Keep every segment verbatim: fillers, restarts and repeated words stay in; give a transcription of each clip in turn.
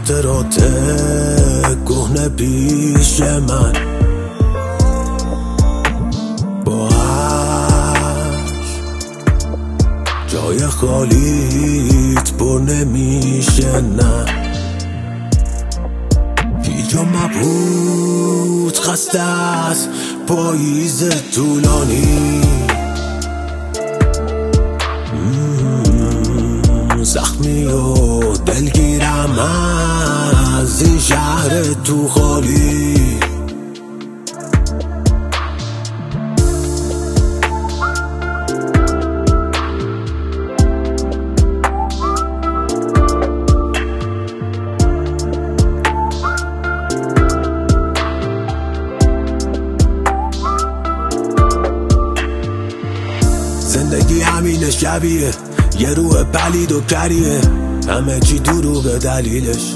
خاطرات کهنه پیش من با جای خالیت پر نمیشه نه هیچ مبهوت خسته است پاییز طولانی زخمی و دلگیرم از این شهر تو خالی زندگی همین شبیه یه روح پلید و کریه همه چی دروغه دلیلش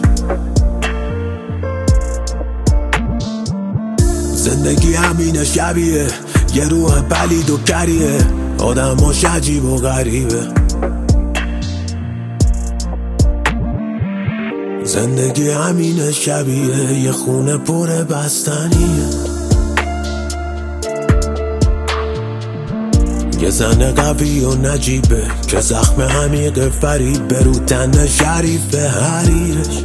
زندگی همین شبیه یه روح پلید و کریه آدماش عجیب و غریبه زندگی همین شبیه یه خونه پر بستنیه یه زن قوی و نجیبه که زخم عمیق فرید برو تن شریف حریرش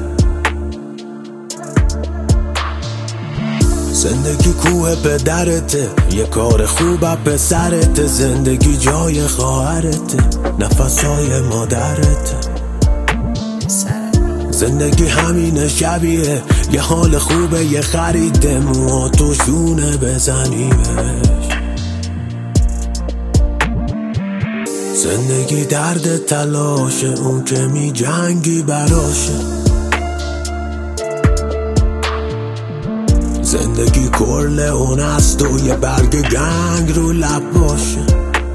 زندگی کوه پدرته یه کار خوبه پسرته زندگی جای خواهرته نفسای مادرته زندگی همین شبیه یه حال خوبه یه خریده موها تو شونه بزنی بهش زندگی درد تلاشه اون که می جنگی براشه زندگی کرله اون است و یه برگ گنگ رو لب باشه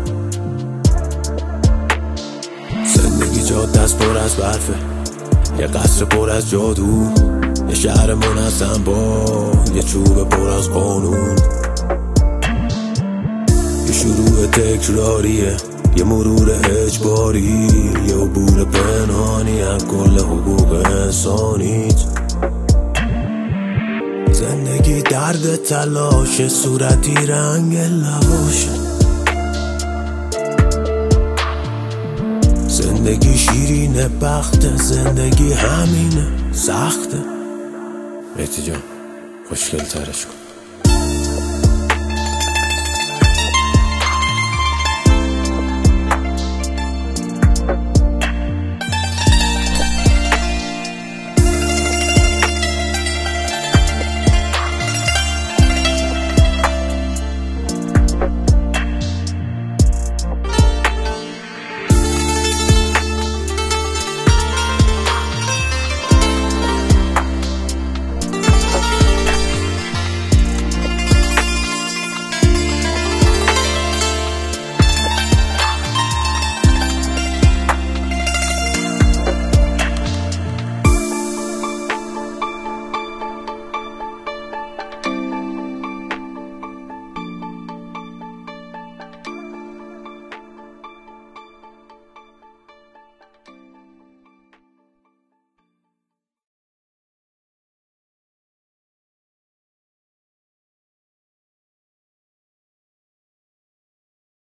زندگی جاده است پر از برفه یه قصر پر از جادو یه شهر منظم با یه چوب پر از قانون یه شروع تکراریه یه مرور اجباری یه عبور پنهانی از کل حقوق انسانیت زندگی درد تلاشه صورتی رنگ لباشه زندگی شیرین بخته زندگی همینه سخته مهدی جان خوشگل ترش کن